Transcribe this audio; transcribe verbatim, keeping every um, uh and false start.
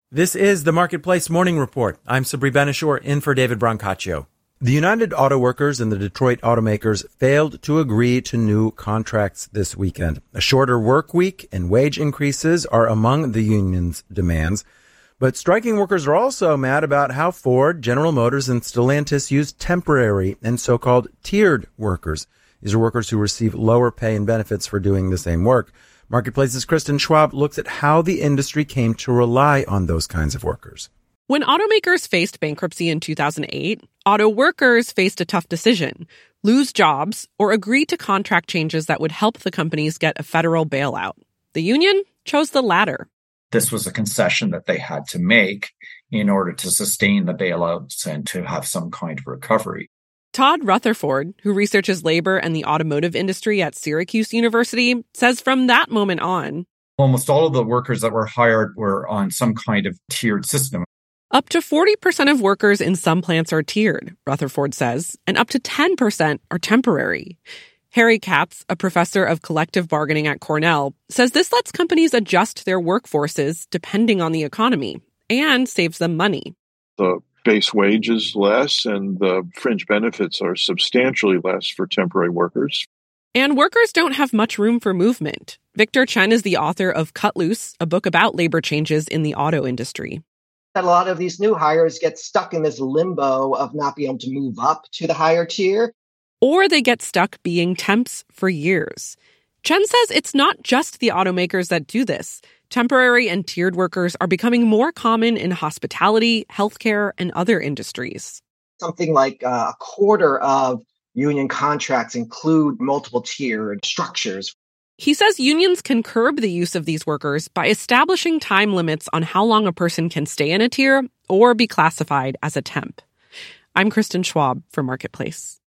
This is the Marketplace Morning Report. I'm Sabri Ben-Achour, in for David Brancaccio. The United Auto Workers and the Detroit automakers failed to agree to new contracts this weekend. A shorter work week and wage increases are among the union's demands. But striking workers are also mad about how Ford, General Motors, and Stellantis use temporary and so-called tiered workers. These are workers who receive lower pay and benefits for doing the same work. Marketplace's Kristen Schwab looks at how the industry came to rely on those kinds of workers. When automakers faced bankruptcy in two thousand eight, auto workers faced a tough decision: lose jobs or agree to contract changes that would help the companies get a federal bailout. The union chose the latter. This was a concession that they had to make in order to sustain the bailouts and to have some kind of recovery. Todd Rutherford, who researches labor and the automotive industry at Syracuse University, says from that moment on, almost all of the workers that were hired were on some kind of tiered system. Up to forty percent of workers in some plants are tiered, Rutherford says, and up to ten percent are temporary. Harry Katz, a professor of collective bargaining at Cornell, says this lets companies adjust their workforces depending on the economy and saves them money. The base wage is less and the fringe benefits are substantially less for temporary workers. And workers don't have much room for movement. Victor Chen is the author of Cut Loose, a book about labor changes in the auto industry. That a lot of these new hires get stuck in this limbo of not being able to move up to the higher tier. Or they get stuck being temps for years. Chen says it's not just the automakers that do this. Temporary and tiered workers are becoming more common in hospitality, healthcare, and other industries. Something like uh, a quarter of union contracts include multiple tiered structures. He says unions can curb the use of these workers by establishing time limits on how long a person can stay in a tier or be classified as a temp. I'm Kristen Schwab for Marketplace.